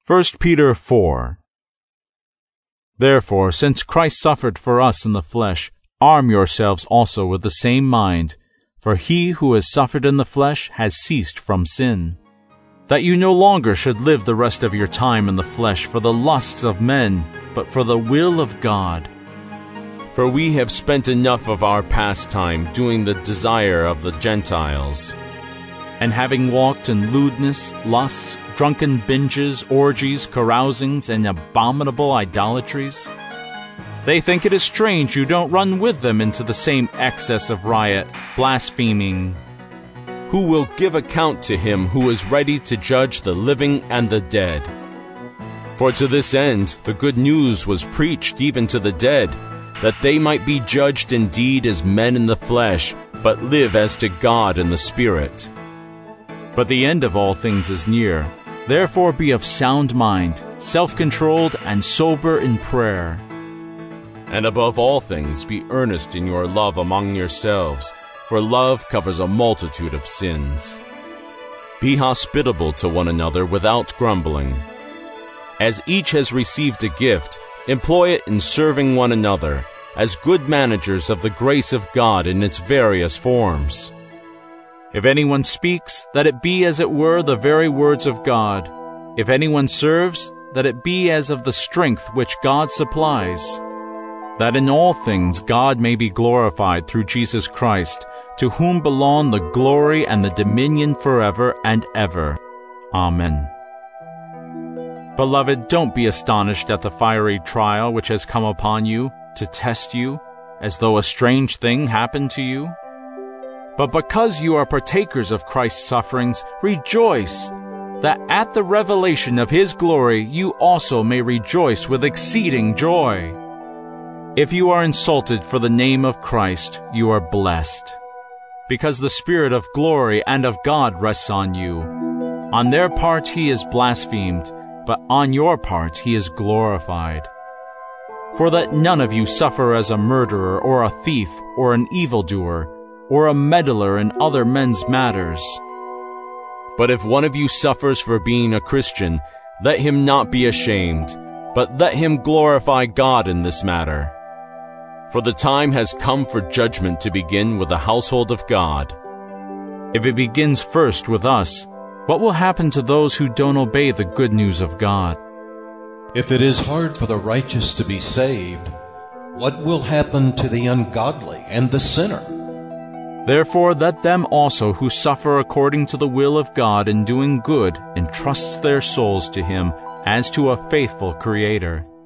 1 Peter 4. Therefore, since Christ suffered for us in the flesh, arm yourselves also with the same mind, for he who has suffered in the flesh has ceased from sin, that you no longer should live the rest of your time in the flesh for the lusts of men, but for the will of God. For we have spent enough of our pastime doing the desire of the Gentiles, and having walked in lewdness, lusts, drunken binges, orgies, carousings, and abominable idolatries. They think it is strange you don't run with them into the same excess of riot, blaspheming. Who will give account to him who is ready to judge the living and the dead? For to this end the good news was preached even to the dead, that they might be judged indeed as men in the flesh, but live as to God in the Spirit. But the end of all things is near. Therefore be of sound mind, self-controlled, and sober in prayer. And above all things be earnest in your love among yourselves, for love covers a multitude of sins. Be hospitable to one another without grumbling. As each has received a gift, employ it in serving one another, as good managers of the grace of God in its various forms. If anyone speaks, that it be as it were the very words of God. If anyone serves, that it be as of the strength which God supplies, that in all things God may be glorified through Jesus Christ, to whom belong the glory and the dominion forever and ever. Amen. Beloved, don't be astonished at the fiery trial which has come upon you to test you, as though a strange thing happened to you. But because you are partakers of Christ's sufferings, rejoice, that at the revelation of His glory you also may rejoice with exceeding joy. If you are insulted for the name of Christ, you are blessed, because the Spirit of glory and of God rests on you. On their part He is blasphemed, but on your part He is glorified. For that none of you suffer as a murderer or a thief or an evildoer, or a meddler in other men's matters. But if one of you suffers for being a Christian, let him not be ashamed, but let him glorify God in this matter. For the time has come for judgment to begin with the household of God. If it begins first with us, what will happen to those who don't obey the good news of God? If it is hard for the righteous to be saved, what will happen to the ungodly and the sinner? Therefore let them also who suffer according to the will of God in doing good entrust their souls to Him as to a faithful Creator.